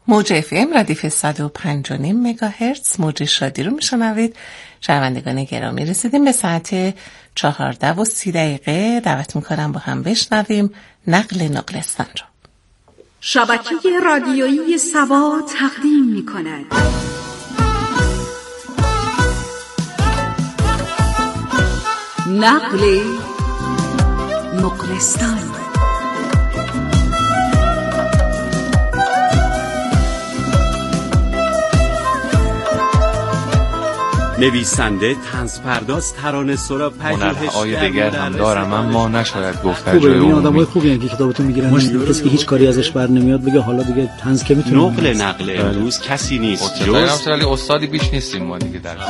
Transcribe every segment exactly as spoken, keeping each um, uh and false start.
موج اف ام ردیف صد و پنج و نیم مگاهرتز موج شادی رو میشنوید. شنوندگان گرامی، رسیدیم به ساعت چهارده و سی دقیقه. دعوت میکنم با هم بشنویم نقل نقلستان رو. شبکه رادیویی سبا تقدیم میکند نقل نقلستان. نویسنده، طنزپرداز، ترانه‌سرا، هنرهای دیگر هم دارم اما نشاید گفت در جای این آدمای خوبی هستن که کتابتون میگیرن، کسی که هیچ کاری ازش بر نمیاد بگه حالا دیگه طنز که میتونه. نقل نقل امروز کسی نیست جز ولی استادی بیش نیستیم ما دیگه در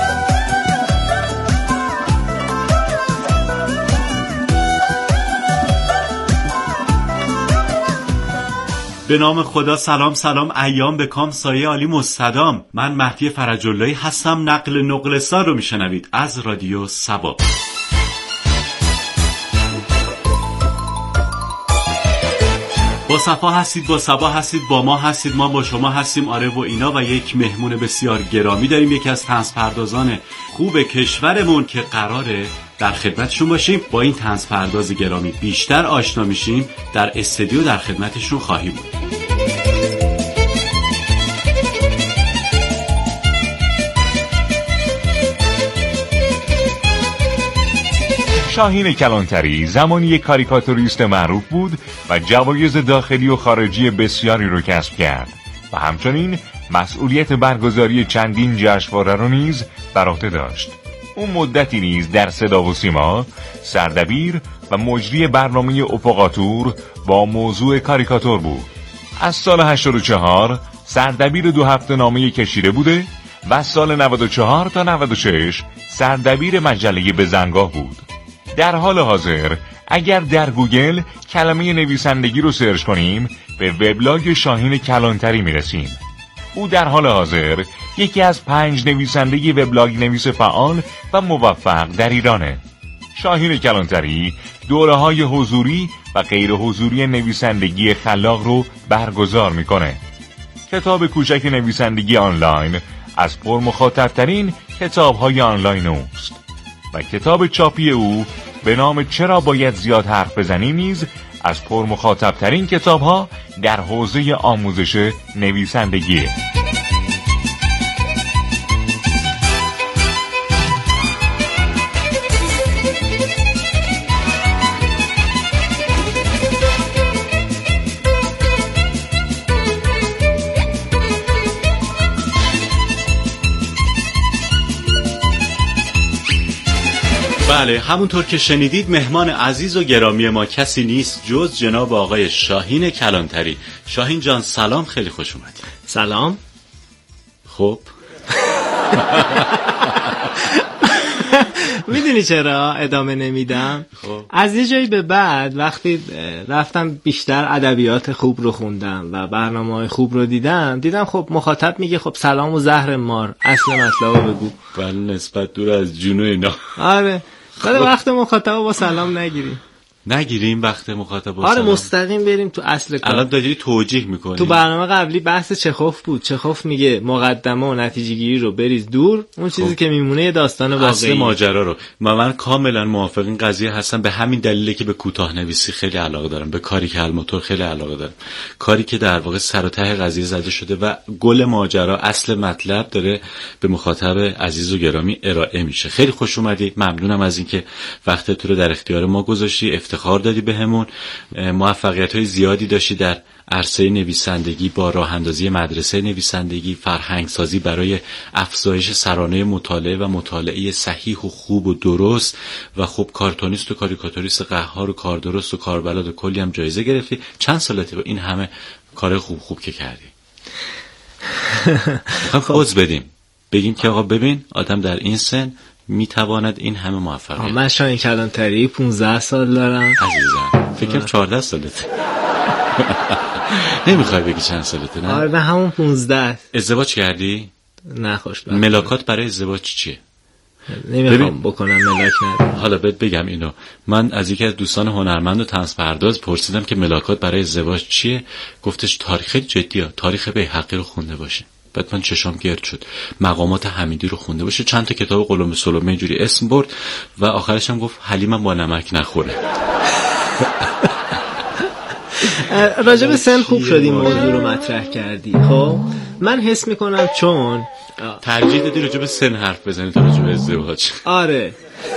به نام خدا. سلام سلام، ایام به کام، سایه عالی مستدام. من مهدی فرج‌اللهی هستم. نقل نقلستان رو میشنوید از رادیو سبا. با صفا هستید، با صبا هستید، با ما هستید، ما با شما هستیم. آره و اینا. و یک مهمون بسیار گرامی داریم، یکی از طنزپردازان خوب کشورمون که قراره در خدمتشون باشیم. با این طنزپرداز گرامی بیشتر آشنا میشیم. در استودیو در خدمتشون خواهیم بود. شاهین کلانتری زمانی یک کاریکاتوریست معروف بود و جوایز داخلی و خارجی بسیاری رو کسب کرد و همچنین مسئولیت برگزاری چندین جشنواره رو نیز بر عهده داشت. اون مدتی نیز در صدا و سیما سردبیر و مجری برنامه افقاتور با موضوع کاریکاتور بود. از سال هشتاد و چهار سردبیر دو هفته نامه کشیده بوده و از سال نود و چهار تا نود و شش سردبیر مجله بزنگاه بود. در حال حاضر اگر در گوگل کلمه نویسندگی رو سرچ کنیم به وبلاگ شاهین کلانتری میرسیم. او در حال حاضر یکی از پنج نویسنده وبلاگ نویس فعال و موفق در ایرانه. شاهین کلانتری دوره‌های حضوری و غیر حضوری نویسندگی خلاق رو برگزار میکنه. کتاب کوچک نویسندگی آنلاین از پرمخاطب‌ترین کتاب‌های آنلاین اوست و کتاب چاپی او به نام چرا باید زیاد حرف بزنیم نیز از پرمخاطب‌ترین کتاب‌ها در حوزه آموزش نویسندگیه. بله، همونطور که شنیدید مهمان عزیز و گرامی ما کسی نیست جز جناب آقای شاهین کلانتری. شاهین جان سلام، خیلی خوش اومدید. سلام. خب میدونی چرا ادامه نمیدم؟ خب. از یه جایی به بعد وقتی رفتم بیشتر ادبیات خوب رو خوندم و برنامه‌های خوب رو دیدم دیدم خب مخاطب میگه خب سلام و زهر مار، اصل مطلب رو بگو. بله، نسبت دور از جون و اینا. آره، بعد وقت مخاطب با سلام نگیریم نگیریم وقت مخاطب با آره سلام. مستقیم بریم تو اصل کار. الان داری توجیه میکنی. تو برنامه قبلی بحث چخوف بود. چخوف میگه مقدمه و نتیجه گیری رو بریز دور، اون چیزی خب. که میمونه یه داستان واقعی. اصل ماجرا رو من, من کاملا موافق این قضیه هستم. به همین دلیله که به کوتاه نویسی خیلی علاقه دارم، به کاری که الموتور خیلی علاقه دارم، کاری که در واقع سر و ته قضیه زده شده و گل ماجرا اصل مطلب داره به مخاطب عزیز و گرامی ارائه میشه. خیلی خوش اومدی، ممنونم از اینکه وقتت رو در اختیار ما گذاشتی، افتخار دادی بهمون. موفقیت‌های زیادی داشتی در عرصه نویسندگی با راه اندازی مدرسه نویسندگی، فرهنگسازی برای افزایش سرانه مطالعه و مطالعه صحیح و خوب و درست و خب کارتونیست و کاریکاتوریست قهار و کاردرست و کاربلد و کلی هم جایزه گرفتی. چند سالته با این همه کار خوب خوب که کردی؟ میخوام پوز بدیم بگیم که آقا ببین آدم در این سن میتواند این همه موفقیت. من شاهین کلانتری پونزده سال دارم عزیزم. فکرم چهارده سالته. نمیخوای بگی چند سالته؟ نه آره، به همون پونزده. ازدواج کردی؟ نه خوشبخت. ملاکات برای ازدواج چیه؟ نمیخوام بکنم ملاک ندارم. حالا بهت بگم اینو، من از یکی از دوستان هنرمند و طنز پرداز پرسیدم که ملاکات برای ازدواج چیه، گفتش تاریخ خیلی جدیه، تاریخ بیهقی رو خونده باشه. بعد من چشام گرد شد، مقامات حمیدی رو خونده باشه، چند تا کتاب قلم سلمه اینجوری اسم برد و آخرش هم گفت حلیمم با نمک نخوره. راجع به سن خوب شد این موضوع رو مطرح کردی. خب من حس میکنم چون ترجیح دادی راجع به سن حرف بزنی تا راجع به ازدواج. آره.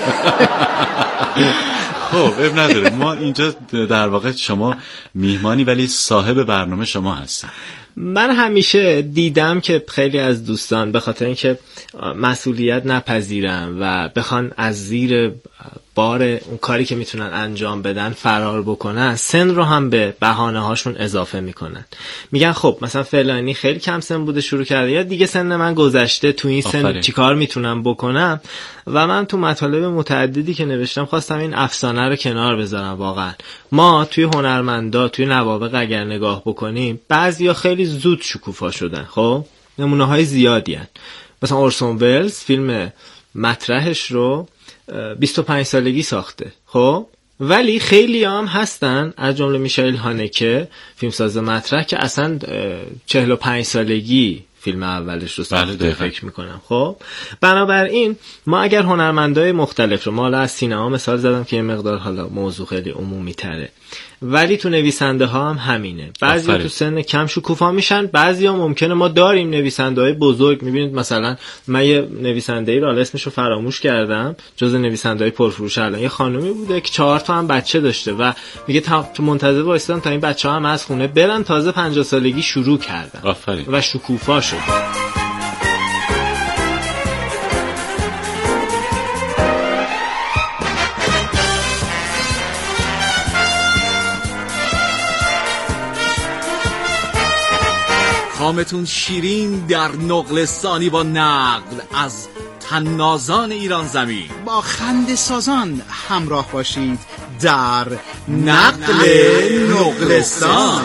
خب اب نداره، ما اینجا در واقع شما میهمانی ولی صاحب برنامه شما هستی. من همیشه دیدم که خیلی از دوستان به خاطر اینکه مسئولیت نپذیرن و بخوان از زیر بار اون کاری که میتونن انجام بدن فرار بکنن، سن رو هم به بهانه هاشون اضافه میکنن. میگن خب مثلا فلانی خیلی کم سن بوده شروع کرده، یا دیگه سن من گذشته، تو این سن آفره. چیکار میتونم بکنم؟ و من تو مطالب متعددی که نوشتم خواستم این افسانه رو کنار بذارم. واقعا ما توی هنرمندا، توی نوابغ اگر نگاه بکنیم، بعضیا خیلی زود شکوفا شدن. خب نمونه های زیادی هن. مثلا اورسون ولز فیلم مطرحش رو بیست و پنج سالگی ساخته. خب ولی خیلی هم هستن از جمله میشائیل هانکه فیلمساز مطرح که اصلا چهل و پنج سالگی فیلم اولش رو ساخته فکر میکنم. خب بنابراین ما اگر هنرمندای مختلف رو، ما حالا از سینما مثال زدم که یه مقدار حالا موضوع خیلی عمومی تره، ولی تو نویسنده ها هم همینه. بعضی تو سن کم شکوفا میشن، بعضی ها ممکنه، ما داریم نویسنده های بزرگ. میبینید مثلا من یه نویسنده ای رو اسمش رو فراموش کردم، جز نویسنده های پرفروش الان، یه خانومی بوده که چهار تا هم بچه داشته و میگه تو منتظر وایسادم تا این بچه‌ها هم از خونه برن، تازه پنجاه سالگی شروع کردن آفرین. و شکوفا شد. کامتون شیرین در نقلستانی با نقل از طنازان ایران زمین، با خنده سازان همراه باشید در نقل نقلستان.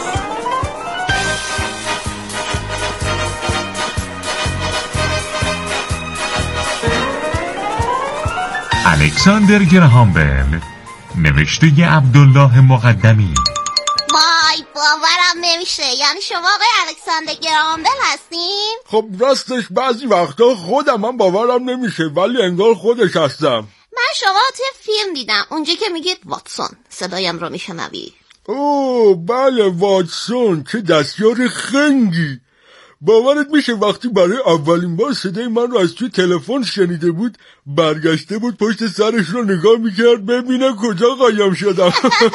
الکساندر گراهام بل، نوشته عبدالله مقدمی. وای باورم نمیشه، یعنی شما آقای الکساندر گراهام بل هستین؟ خب راستش بعضی وقتا خودم هم باورم نمیشه، ولی انگار خودش هستم. من شما رو توی فیلم دیدم، اونجا که میگید واتسون صدایم رو میشنوی. اوه بله واتسون، چه دستیار خنگی. باورت میشه وقتی برای اولین بار صدای من رو از توی تلفن شنیده بود، برگشته بود پشت سرش رو نگاه میکرد ببینه کجا قایم شدم.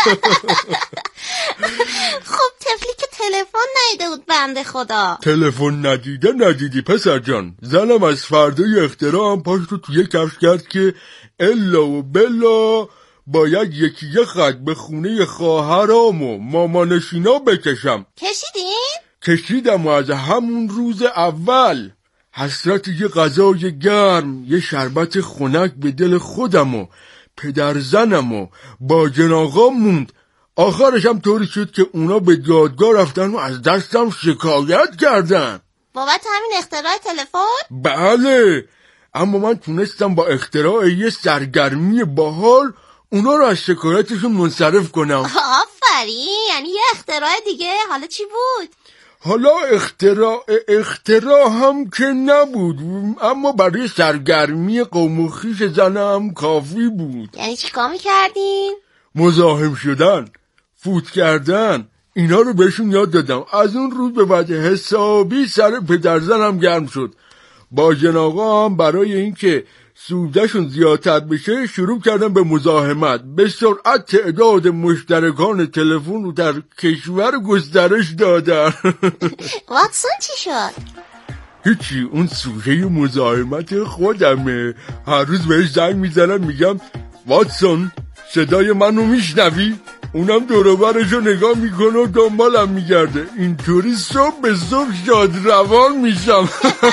خب طفلی که تلفن ندیده بود بنده خدا. تلفن ندیده ندیدی پسر جان. زنم از فردای اختراع هم پاش رو توی کفش کرد که الا و بلا باید یکی یه خط به خونه خواهرام و مامانشینا بکشم. کشیدین؟ کشیدم و از همون روز اول حسرت یه غذای گرم، یه شربت خنک به دل خودم و پدر زنم و با جناغا موند. آخرش هم طوری شد که اونا به دادگاه رفتن و از دستم شکایت کردن بابت همین اختراع تلفن؟ بله، اما من تونستم با اختراع یه سرگرمی باحال اونا رو از شکایتشون منصرف کنم. آفرین، یعنی یه اختراع دیگه. حالا چی بود؟ حالا اختراع اختراع هم که نبود، اما برای سرگرمی قوم و خویش زنم کافی بود. یعنی چیکار میکردین؟ مزاحم شدن، فوت کردن، اینا رو بهشون یاد دادم. از اون روز به بعد حسابی سر پدرزنم گرم شد. با جناغا هم برای اینکه سودشون زیادتر بشه شروع کردن به مزاحمت. به سرعت تعداد مشترکان تلفن رو در کشور گسترش دادن. واتسون چی شد؟ هیچی، اون سوژه مزاحمت خودمه. هر روز بهش زنگ میزنم میگم واتسون صدای منو میشنوی؟ اونم دوروبرش رو نگاه میکنه و دنبالم میگرده. اینطوری صبح به صبح شاد روان میشم.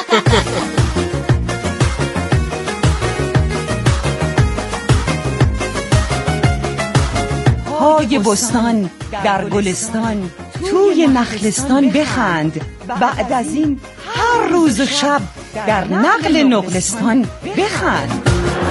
پای بستان در گلستان، توی نخلستان بخند. بعد از این هر روز و شب در نقل نقلستان بخند.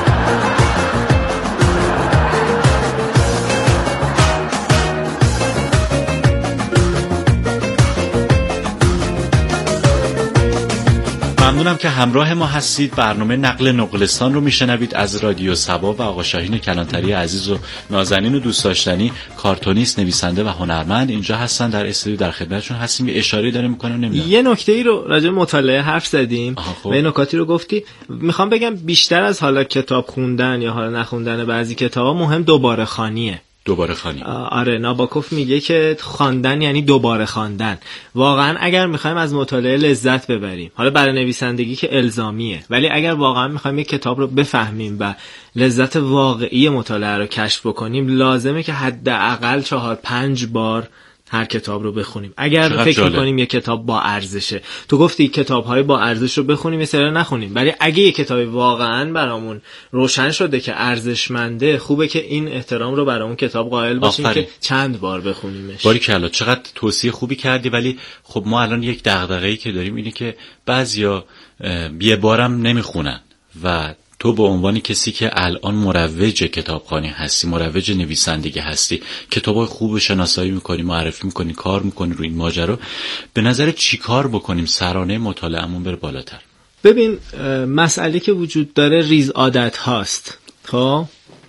ممنونم که همراه ما هستید. برنامه نقل نقلستان رو میشنوید از رادیو سبا و آقا شاهین کلانتری عزیز و نازنین و دوست داشتنی، کارتونیست، نویسنده و هنرمند اینجا هستن در استودیو، در خدمتشون هستیم. یه اشاره داره میکنم نمیدونم یه نکته ای رو راجع به مطالعه حرف زدیم و یه نکاتی رو گفتی. میخوام بگم بیشتر از حالا کتاب خوندن یا حالا نخوندن بعضی کتابا مهم دوباره خوانیه. دوباره خوانی. آره، ناباکوف میگه که خواندن یعنی دوباره خواندن. واقعا اگر میخوایم از مطالعه لذت ببریم، حالا برای نویسندگی که الزامیه، ولی اگر واقعا میخوایم یک کتاب رو بفهمیم و لذت واقعی مطالعه رو کشف بکنیم، لازمه که حداقل چهار پنج بار هر کتاب رو بخونیم. اگر فکر می‌کنیم یک کتاب با ارزشه، تو گفتی کتاب‌های با ارزش رو بخونیم، مثلا نخونیم، ولی اگه یک کتابی واقعاً برامون روشن شده که ارزشمنده، خوبه که این احترام رو برامون کتاب قائل باشیم آفره. که چند بار بخونیمش. باریکلا، چقدر توصیه خوبی کردی. ولی خب ما الان یک دغدغه‌ای که داریم اینه که بعضیا یه بارم نمیخونن و تو به عنوان کسی که الان مروج کتابخوانی هستی، مروج نویسندگی هستی، کتابای خوب شناسایی میکنی، معرفی میکنی، کار میکنی روی این ماجرا، به نظر چی کار بکنیم سرانه مطالعه‌مون بره بالاتر؟ ببین، مسئله که وجود داره ریز عادت هاست. خب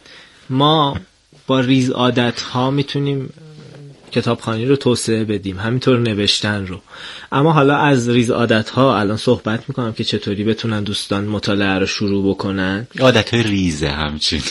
ما با ریز عادت ها میتونیم کتابخوانی رو توسعه بدیم، همینطور نوشتن رو. اما حالا از ریز عادت ها الان صحبت میکنم که چطوری بتونن دوستان مطالعه رو شروع بکنن. عادت های ریزه همچین.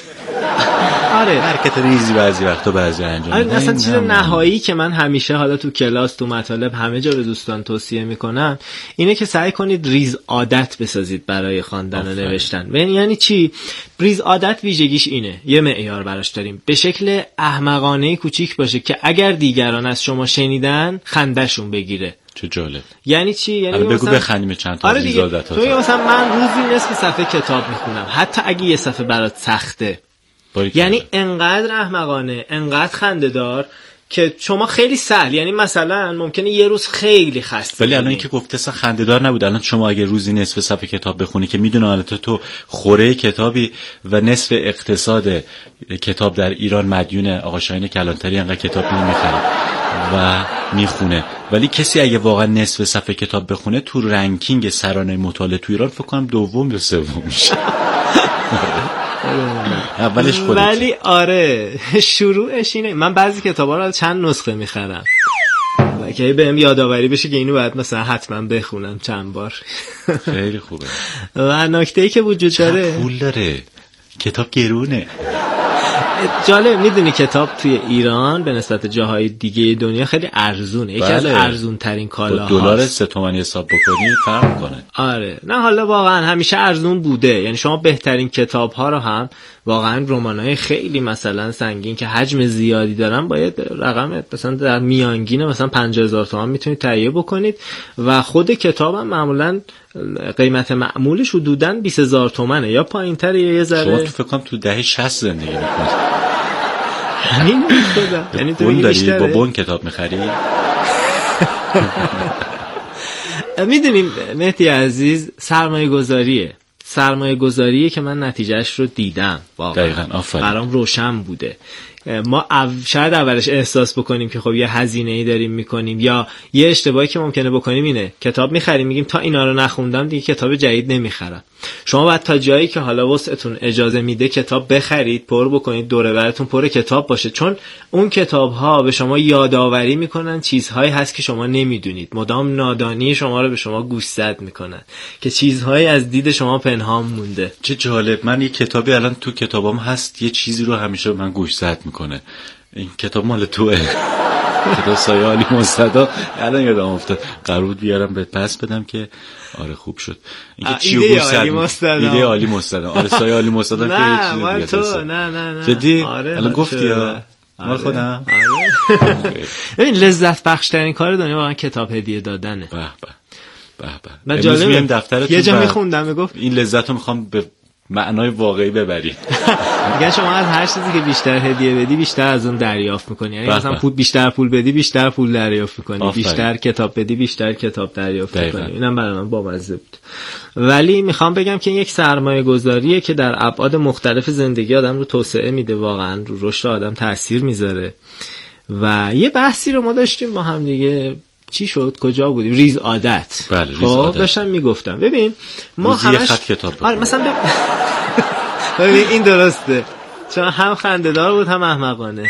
آره، حرکت ریزی بعضی وقتا بعضی انجام میدن. اصلا چیز نهایی که من همیشه حالا تو کلاس، تو مطالب، همه جا به دوستان توصیه میکنم اینه که سعی کنید ریز عادت بسازید برای خواندن و نوشتن. یعنی چی؟ ریز عادت ویژگیش اینه، یه معیار براش داریم، به شکل احمقانه کوچیک باشه که اگر دیگران از شما شنیدن خنده‌شون بگیره. چه جالب. یعنی چی؟ یعنی بگو مثلا بخندیم چند تا آره ریز عادت ها. تو مثلا من روزی نصف صفحه کتاب میخونم، حتی اگه یه صفحه برات سخته. یعنی انقدر احمقانه، انقدر خنده‌دار که شما خیلی سهل، یعنی مثلا ممکنه یه روز خیلی خسته، ولی الان اینکه گفته اصلا خنده‌دار نبود. الان شما اگه روزی نصف صفحه کتاب بخونی که میدونه البته تو خوره کتابی و نصف اقتصاد کتاب در ایران مدیون آقا شاهین کلانتری، انقدر کتاب نمیخره و میخونه، ولی کسی اگه واقعا نصف صفحه کتاب بخونه تو رنکینگ سرانه مطالعه تو ایران فکر کنم دوم یا سوم میشه. اولش خودت. ولی آره، شروعش اینه. من بعضی کتابا رو چند نسخه میخرم و که بهم یادآوری بشه که اینو باید مثلا حتما بخونم چند بار. خیلی خوبه. و نکته‌ای که وجود داره، پول داره، کتاب گرونه. جالب، میدونی کتاب توی ایران به نسبت جاهای دیگه دنیا خیلی ارزونه. یکی بله. از ارزون ترین کالاهاست. دلار سه تومانی حساب بکنی فرق میکنه. آره، نه حالا واقعا همیشه ارزون بوده. یعنی شما بهترین کتاب ها رو هم واقعا رمان‌های خیلی مثلا سنگین که حجم زیادی دارن باید رقم مثلا در میانگین مثلا پنجاه هزار تومان میتونید تهیه بکنید و خود کتاب هم معمولا قیمت معمولش حدوداً بیست هزار تومنه یا پایین‌تر یا یه ذره. شما تو فکر کنم تو دهه شصت زندگی می‌کنید. همین خدا. یعنی تو داری با بون کتاب می‌خری؟ میدونیم مهدی عزیز، سرمایه گذاریه سرمایه گذاریه که من نتیجهش رو دیدم واقعا. دقیقاً، آفرین. برام روشن بوده. ما او شاید اولش احساس بکنیم که خب یه هزینه‌ای داریم میکنیم، یا یه اشتباهی که ممکنه بکنیم اینه کتاب میخریم میگیم تا اینا رو نخوندم دیگه کتاب جدید نمیخرم. شما باید تا جایی که حالا وسعتون اجازه میده کتاب بخرید، پر بکنید، دور و برتون پر کتاب باشه، چون اون کتاب ها به شما یادآوری میکنن چیزهایی هست که شما نمیدونید. مدام نادانی شما رو به شما گوشزد میکنن که چیزهایی از دید شما پنهان مونده. چه جالب. من یه کتابی الان تو کتابام هست یه چیزی رو همیشه من گوشزد میکنه. این کتاب مال توئه. کتاب سایه عالی مستدا. الان یادم افتاد قرار بیارم به پس بدم که آره خوب شد. اینکه چیو عالی مستدا. ایده عالی مستدا. آره سایه عالی مستدا که نه مال تو. نه نه نه جدی الان گفتی یا مال خودم. ببین لذت بخش ترین کار دنیا واقعا کتاب هدیه دادنه. به به به به. من جالب دفترتون یه جا میخوندم میگفت این لذت رو میخوام به معنای واقعی ببرید. میگن شما از هر چیزی که بیشتر هدیه بدی بیشتر از اون دریافت میکنی. یعنی مثلا پول بیشتر پول بدی بیشتر پول دریافت میکنی، بیشتر کتاب بدی بیشتر کتاب دریافت میکنی. اینم برای من بامزه بود. ولی میخوام بگم که این یک سرمایه گذاریه که در ابعاد مختلف زندگی آدم رو توسعه میده، واقعا رو رشد آدم تاثیر میذاره. و یه بحثی رو ما داشتیم با هم دیگه، چی شد کجا بودیم؟ ریز عادت. بله ریز خب عادت. داشتم میگفتم ببین ما همش خط کتاب آره مثلا ب... ببین این درسته، چون هم خنده‌دار بود هم احمقانه.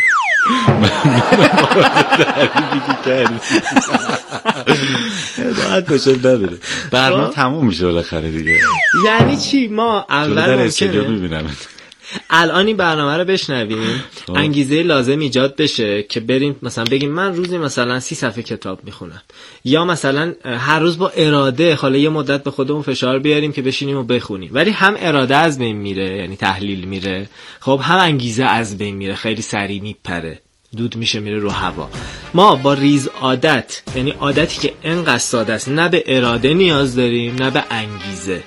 دعات بشه ببره برنامه تموم میشه بالاخره دیگه. یعنی چی؟ ما اول ممکنه الان این برنامه رو بشنویم، انگیزه لازم ایجاد بشه که بریم مثلا بگیم من روزی مثلا سی صفحه کتاب میخونم، یا مثلا هر روز با اراده حالا یه مدت به خودمون فشار بیاریم که بشینیم و بخونیم، ولی هم اراده از بین میره، یعنی تحلیل میره، خب هم انگیزه از بین میره، خیلی سریع میپره، دود میشه میره رو هوا. ما با ریز عادت، یعنی عادتی که انقدر ساده است، نه به اراده نیاز داریم نه به انگیزه.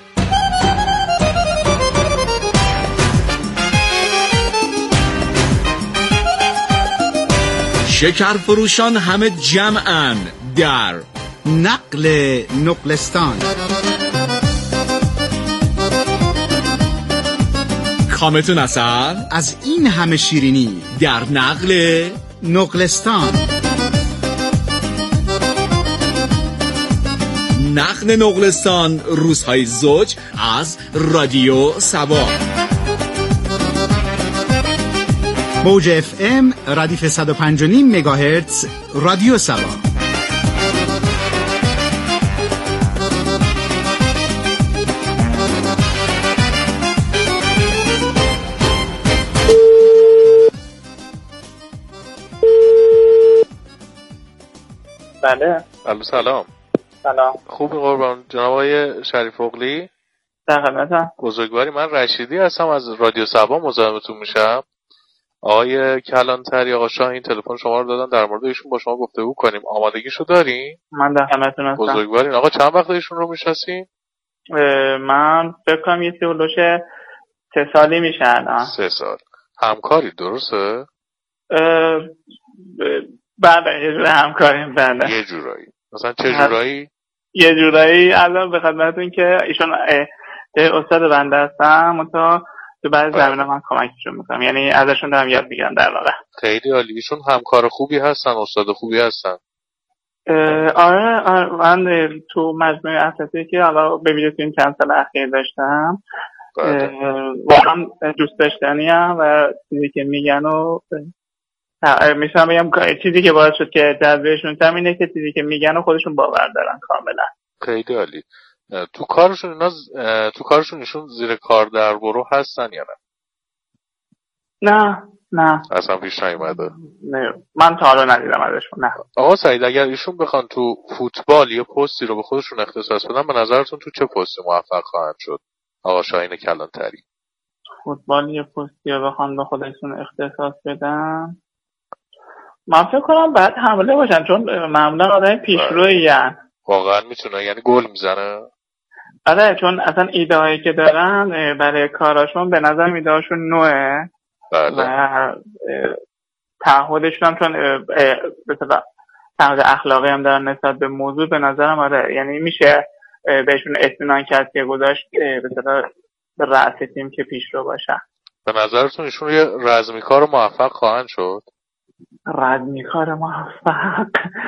شکر فروشان همه جمعن در نقل نقلستان. کامتون اثر از این همه شیرینی در نقل نقلستان. نقل نقلستان روزهای زوج از رادیو سبا. موج اف ام ردیف صد و پنج و نیم مگاهرتز رادیو سبا. بله. الو سلام. سلام. خوب قربان جناب آقای شریف اغلی. در خدمتم. بزرگواری، من رشیدی هستم از رادیو سبا مزاحمتون میشم. آقای کلانتری آقا شاه این تلفن شما رو دادن در مورد ایشون با شما گفتگو کنیم. آمادگیشو دارین؟ من در خدمتتون هستم. بزرگوارین. آقا چند وقت ایشون رو میشناسین؟ من فکر کنم یه سه سه سالی میشه الان. سه سال. همکاری درسته؟ بله یه جور همکاریم. بله یه جورایی. مثلا چه جورایی؟ یه جورایی الان به خدمتتون که ایشون استاد بنده هستم، منتها تو بعضی زمینه من کمکشون میکنم، یعنی ازشون دارم یاد میگیرم در واقع. خیلی عالی. ایشون همکار خوبی هستن، استاد خوبی هستن. آره, آره من تو مجموعه اساسی که حالا ببینید این چند سال اخیر داشتم واقعا دوست داشتنی هم و چیزی که میگن و میشم بگم چیزی که باعث شد که جذبشون تم اینه که چیزی که میگن و خودشون باور دارن کاملا. خیلی عالی. تو کارشون اینا تو کارشون ایشون زیر کار در برو هستن یا نه؟ نه نه اصلا پیش نیومده. نه من تا حالا ندیدم ازشون. نه. آقا سعید اگر ایشون بخوان تو فوتبال یه پستی رو به خودشون اختصاص بدن، به نظرتون تو چه پستی موفق خواهند شد آقا شاهین کلانتری؟ فوتبال یه پستی رو بخوان به خودشون اختصاص بدن، من فکر کنم باید حمله باشن، چون معمولا آدم پیشرویی ان. واقعا میتونه، یعنی گل میزنه. آره چون اصلا ایده هایی که دارن برای کاراشون به نظر ایده هاشون نوعه. بله. و تعهدشون هم چون به طبع تعهد اخلاقی هم دارن نسبت به موضوع، به نظرم آره یعنی میشه بهشون اطمینان کرد که گذاشت به طبع به رأس تیم که پیشرو باشن. به نظرتون ایشون یه رزمی کار موفق خواهند شد؟ رزمی کار موفق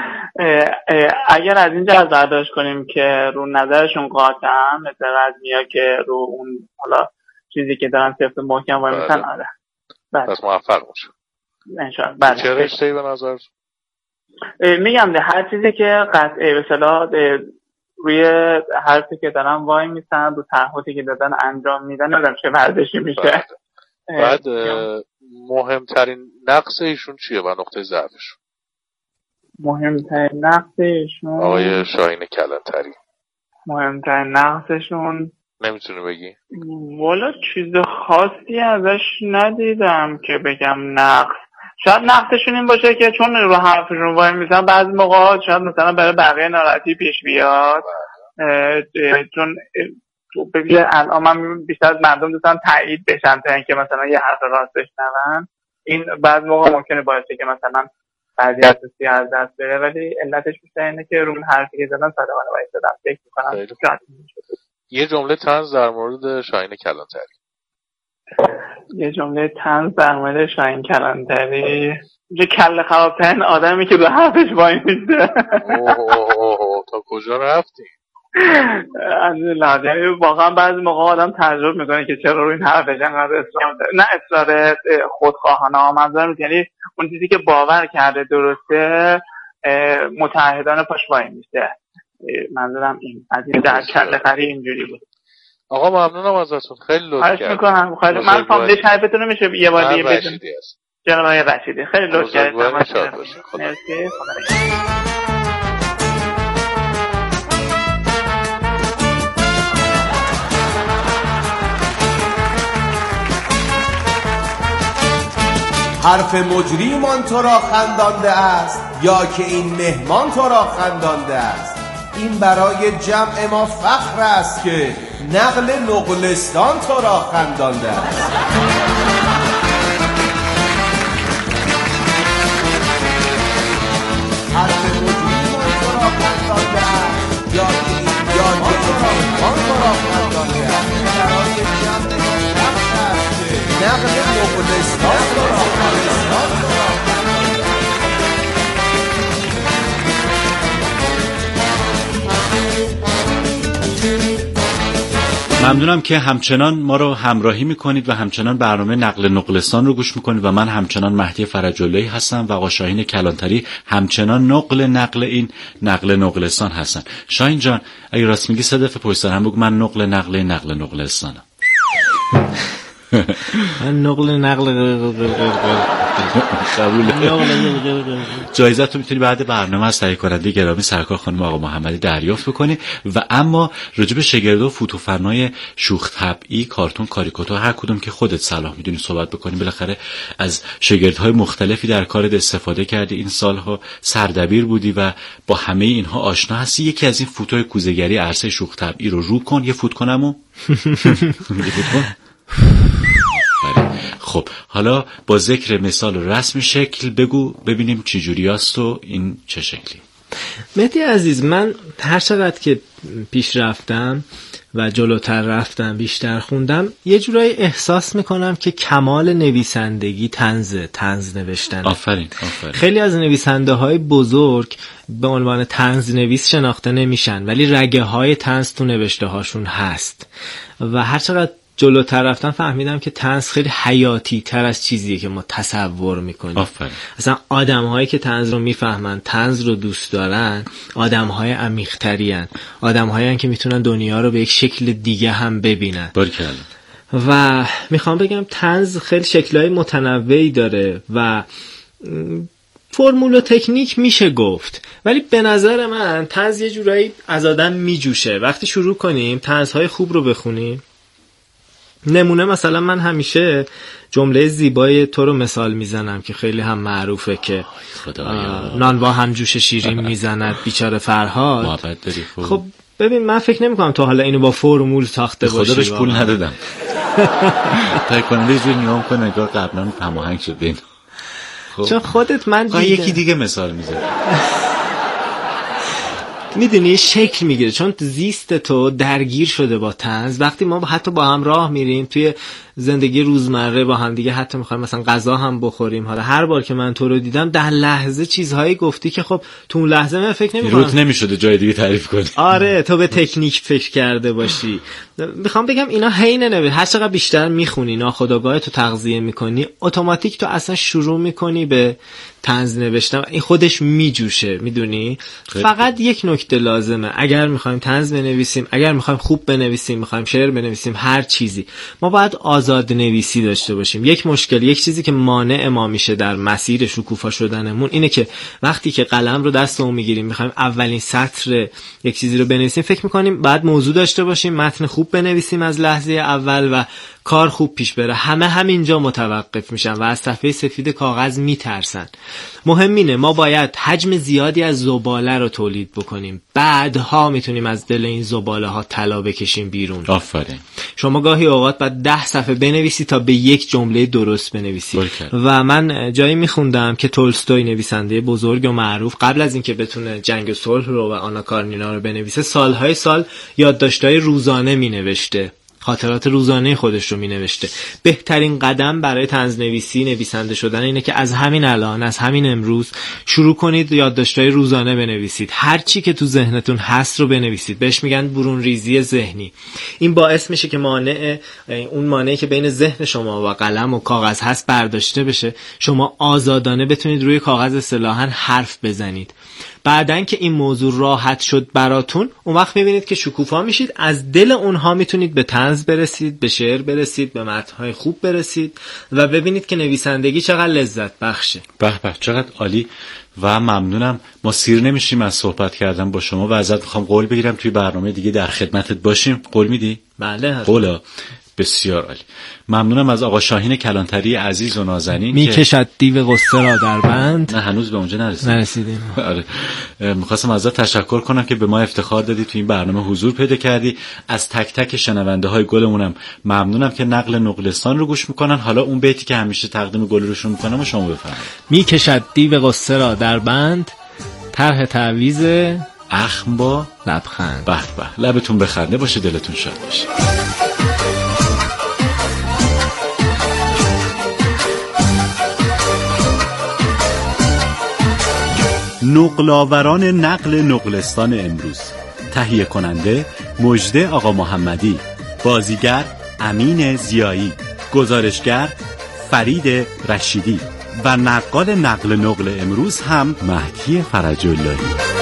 اگر از اینجا از برداشت کنیم که رو نظرشون قاطعن، مثل رزمی ها که رو اون حالا چیزی که دارن صرف محکم وای میسن، آره پس موفق میشه انشاءالله. بله. چه رشته‌ای به نظرتون؟ میگم ده هر چیزی که قطعه به اصطلاح روی حرفی که دارن وای میسن، رو تعهدی که دادن انجام میدن، نمیدونم چه ورزشی میشه. بعد مهمترین نقص ایشون چیه و نقطه ضعفشون؟ مهمترین نقصشون آقای شاهین کلانتری. مهمترین نقصشون نمیتونی بگی؟ والا چیز خاصی ازش ندیدم که بگم نقص. شاید نقصشون این باشه که چون رو حرفشون وای میسن بعضی موقع شاید مثلا برای بقیه ناراحتی پیش بیاد، چون ببینید الان من بیشتر از مردم دوستان تایید بشن تا اینکه مثلا یه حرف راست بشنون. این بعد موقع ممکنه باشه که مثلا بعضی اساسی از دست بره، ولی علتش بیشتر اینه که روی حرفی که زدن صادقانه وایسادم. فکر می‌کنم یه جمله طنز در مورد شاهین کلانتری. یه جمله طنز در مورد شاهین کلانتری، یه کله خرابترین آدمی که به حرفش وای میسته. اوه اوه اوه تا کجا رفتی؟ از لحظه واقعا بعضی موقع آدم تعجب میکنه که چرا روی این حرفش انقدر اصرار داره. نه اصرار خودخواهانه ها، منظورم یعنی اون چیزی که باور کرده درسته متعهدانه پاش وای میسته. منظورم این از این در کله خری اینجوری بود. آقا ممنونم ازتون، خیلی لطف کردید. میکنم خیلی من فامیلی شرفتون رو میشه یه بار دیگه بدم. رشیدی هست. جناب آقای رشیدی خیلی لطف کردید. مرسی. حرف مجریمان تو را خندانده است یا که این مهمان تو را خندانده است؟ این برای جمع ما فخر است که نقل نقلستان تو را خندانده است. حرف مجریمان تو را خندانده است یا که این مهمان تو را خندانده است؟ این برای جمع ما فخر است که نقل نقلستان تو را خندانده است. ممنونم که همچنان ما رو همراهی میکنید و همچنان برنامه نقل نقلستان رو گوش میکنید و من همچنان مهدی فرج‌اللهی هستم و آقا شاهین کلانتری همچنان نقل نقل این نقل نقلستان هستن. شاهین جان اگه راست میگی سه دفعه پشت سر هم بگو من نقل نقل نقل نقلستانم. من نقل نقل قبول. جایزت رو میتونی بعد برنامه از تهیه کننده گرامی سرکار خانم آقا محمدی دریافت بکنی. و اما راجع به شگرد و فوتوفنای شوخ طبعی، کارتون، کاریکاتور، هر کدوم که خودت صلاح میدونی صحبت بکنی. بالاخره از شگردهای مختلفی در کارت استفاده کردی، این سالها سردبیر بودی و با همه اینها آشنا هستی. یکی از این فوتوی کوزه‌گری عرصه شوخ طبعی رو رو کن. یه فوت کنمو خب حالا با ذکر مثال و رسم شکل بگو ببینیم چی جوری است و این چه شکلی. مهدی عزیز، من هر چقدر که پیش رفتم و جلوتر رفتم بیشتر خوندم یه جورایی احساس میکنم که کمال نویسندگی طنزه، طنز نوشتن. آفرین آفرین. خیلی از نویسنده های بزرگ به عنوان طنز نویس شناخته نمیشن ولی رگه های طنز تو نوشته هاشون هست و هر چقدر جلوتر رفتم فهمیدم که طنز خیلی حیاتی تر از چیزیه که ما تصور میکنیم. آفرین. اصلا آدم هایی که طنز رو میفهمن، طنز رو دوست دارن، آدم های عمیق ترین، آدم هایی که میتونن دنیا رو به یک شکل دیگه هم ببینن. باریکلا. و میخوام بگم طنز خیلی شکلهای متنوعی داره و فرمول و تکنیک میشه گفت، ولی به نظر من طنز یه جورایی از آدم میجوشه. وقتی شروع کنیم طنزهای خوب رو بخونیم، نمونه مثلا من همیشه جمله زیبای تو رو مثال میزنم که خیلی هم معروفه که نانوا هم جوش شیرین میزند بیچاره فرهاد. محبت داری خوب. خب ببین من فکر نمی کنم تو حالا اینو با فرمول ساخته باشی. خدا بهش پول ندادم. تای کننده جوی نیام کن نگاه قبلا هماهنگ شد بین. خب. چون خودت من دیده. یکی دیگه مثال میزنم. میدونی شکل میگیره چون زیست تو درگیر شده با طنز. وقتی ما حتی با هم راه میریم توی زندگی روزمره با هم دیگه، حتی میخوایم مثلا غذا هم بخوریم، حالا هر بار که من تو رو دیدم در لحظه چیزهایی گفتی که خب تو اون لحظه من فکر نمی‌کنم روت نمیشده جای دیگه تعریف کنی. آره تو به تکنیک فکر کرده باشی. میخوام بگم اینا حین نوی هر چقدر بیشتر میخونی، ناخودآگاه تو تغذیه میکنی، اتوماتیک تو اصلا شروع میکنی به طنز نوشتن. این خودش میجوشه. میدونی فقط یک نکته لازمه اگر میخوایم طنز بنویسیم، اگر میخوایم خوب بنویسیم، میخوایم شعر بنویسیم، هر چیزی، ما باید آزاد نویسی داشته باشیم. یک مشکل، یک چیزی که مانع ما میشه در مسیر شکوفا شدنمون اینه که وقتی که قلم رو دستمون میگیریم میخوایم اولین سطر یک چیزی رو بنویسیم، فکر میکنیم بعد موضوع داشته باشیم، متن خوب بنویسیم از لحظه اول و کار خوب پیش بره همه همینجا متوقف میشن و از صفحه سفید کاغذ میترسن. مهم اینه ما باید حجم زیادی از زباله رو تولید بکنیم، بعدها میتونیم از دل این زباله ها طلا بکشیم بیرون. آفرین. شما گاهی اوقات باید ده صفحه بنویسی تا به یک جمله درست بنویسی. و من جایی میخوندم که تولستوی نویسنده بزرگ و معروف قبل از اینکه بتونه جنگ صلح رو و آنا کارنینا رو بنویسه سالهای سال یادداشت‌های روزانه مینوشته، خاطرات روزانه خودش رو مینوشته. بهترین قدم برای طنزنویسی، نویسنده شدن اینه که از همین الان، از همین امروز شروع کنید یادداشت‌های روزانه بنویسید. هر چی که تو ذهنتون هست رو بنویسید. بهش میگن برون ریزی ذهنی. این باعث میشه که مانع اون مانعی که بین ذهن شما و قلم و کاغذ هست برداشته بشه. شما آزادانه بتونید روی کاغذ اصطلاحاً حرف بزنید. بعدن که این موضوع راحت شد براتون، اون وقت میبینید که شکوفا میشید. از دل اونها میتونید به طنز برسید، به شعر برسید، به متن‌های خوب برسید و ببینید که نویسندگی چقدر لذت بخشه. به به، چقدر عالی و ممنونم. ما سیر نمیشیم از صحبت کردن با شما و ازت میخوام قول بگیرم توی برنامه دیگه در خدمتت باشیم. قول میدی؟ بله. قولا. بسیار عالی. ممنونم از آقا شاهین کلانتری عزیز و نازنین می کشد دیو قصه را در بند. نه هنوز به اونجا نرسیدیم. نرسیدیم. آره. میخواستم ازت تشکر کنم که به ما افتخار دادی تو این برنامه حضور پیدا کردی. از تک تک شنونده های گلمونم ممنونم که نقل نقلستان رو گوش میکنن. حالا اون بیتی که همیشه تقدیم گل روشون میکنم و شما بفرمایید. می کشد دیو قصه را در بند، طرح تعویض اخم با لبخند. به به، لبتون بخنده باشه، دلتون شاد باشه. نقل‌آوران نقل نقلستان امروز. تهیه کننده مژده آقا محمدی، بازیگر امین زیایی، گزارشگر فرید رشیدی و نقال نقل نقل امروز هم مهدی فرج اللهی.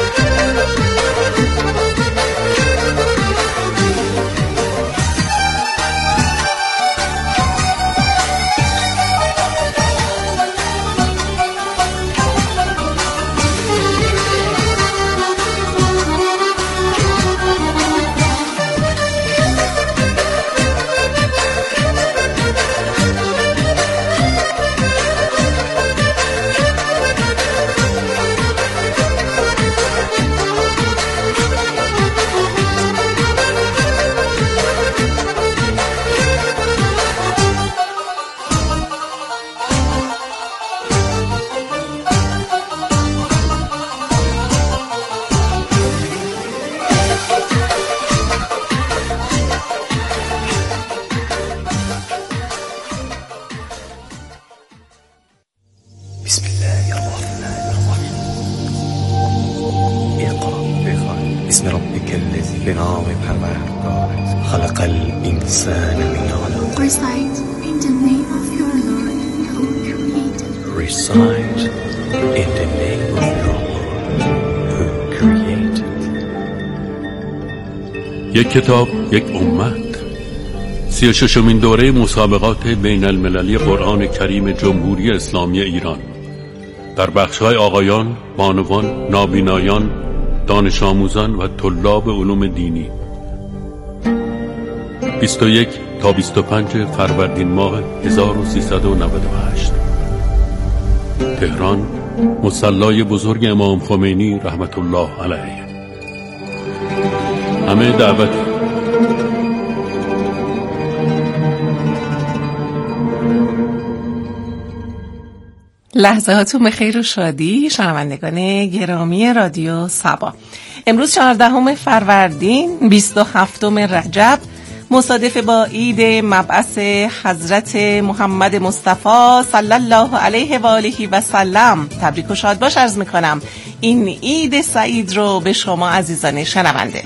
یک کتاب یک امت، سی و ششمین دوره مسابقات بین المللی قرآن کریم جمهوری اسلامی ایران در بخش‌های آقایان، بانوان، نابینایان، دانش آموزان و طلاب علوم دینی، بیست و یک تا بیست و پنج فروردین ماه هزار و سیصد و نود و هشت، تهران، مصلی بزرگ امام خمینی رحمت الله علیه. همه دعوت. لحظه هاتون به خیر و شادی شنوندگان گرامی رادیو صبا. امروز چهاردهم فروردین بیست و هفتم رجب مصادف با عید مبعث حضرت محمد مصطفی صلی الله علیه و آله و سلم. تبریک و شاد باش عرض میکنم این عید سعید رو به شما عزیزان شنونده.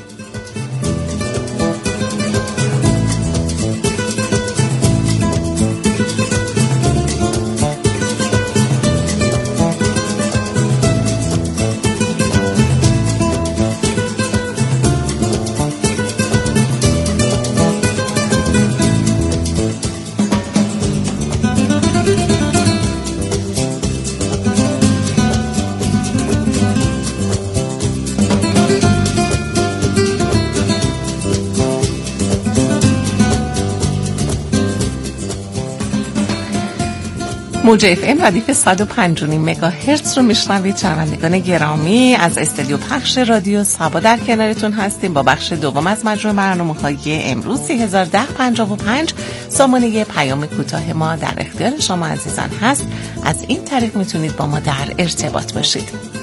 موج اف ام ردیف صد و پنج و نیم مگاهرتز رو میشنوید. شنوندگان گرامی، از استودیو پخش رادیو سبا در کنارتون هستیم با بخش دوم از مجموعه برنامه‌های امروز سه هزار و ده پنجاه و پنج. سامانه پیام کوتاه ما در اختیار شما عزیزان هست. از این طریق میتونید با ما در ارتباط باشید.